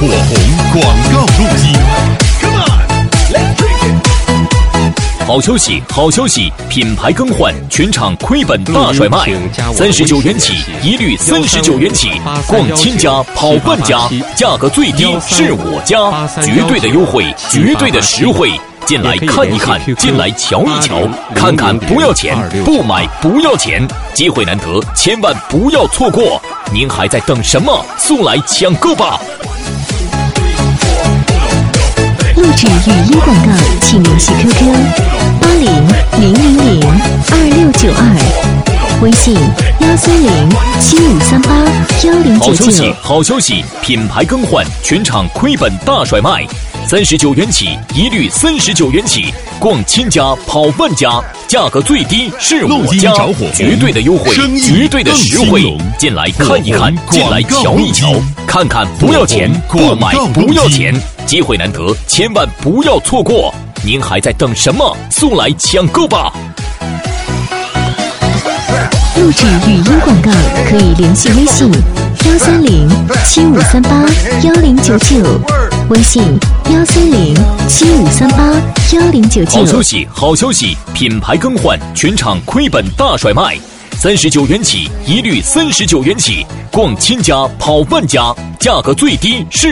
火红广告录机。 好消息，好消息！品牌更换，全场亏本大甩卖，39元起，一律39元起。逛千家，跑万家，价格最低是我家，绝对的优惠，绝对的实惠。进来看一看，进来瞧一瞧，看看不要钱，不买不要钱，机会难得，千万不要错过！您还在等什么？速来抢购吧！ 录制语音广告，请联系 QQ8000022692，微信13075381099。 好消息，好消息！品牌更换，全场亏本大甩卖，39元起，一律39元起。逛千家，跑万家，价格最低是我家，绝对的优惠，绝对的实惠。进来看一看，进来瞧一瞧，看看不要钱，不买不要钱，机会难得，千万不要错过！您还在等什么？速来抢购吧！ 录制语音广告可以联系微信13075381099，微信13075381099。 好消息，好消息！品牌更换，全场亏本大甩卖，39元起，一律39元起。逛千家，跑万家，价格最低是